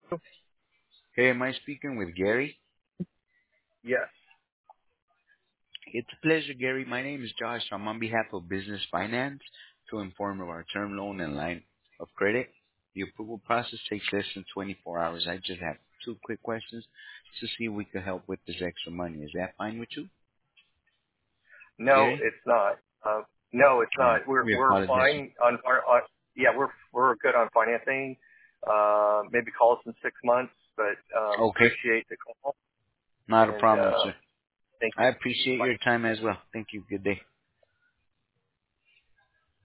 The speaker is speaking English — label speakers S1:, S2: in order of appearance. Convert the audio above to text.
S1: Hey, am I speaking with Gary?
S2: Yes.
S1: It's a pleasure, Gary. My name is Josh. I'm on behalf of Business Finance to inform of our term loan and line of credit. The approval process takes less than 24 hours. I just have two quick questions to see if we can help with this extra money. Is that fine with you,
S2: No,
S1: Gary?
S2: it's not. No, it's
S1: All right.
S2: not. We're
S1: We
S2: we're
S1: apologize.
S2: fine on yeah, we're good on financing. Maybe call us in 6 months, but
S1: Okay.
S2: appreciate the call
S1: Not a
S2: and
S1: problem, sir.
S2: thank
S1: I
S2: you.
S1: appreciate
S2: Bye.
S1: your time as well. Thank you. Good day.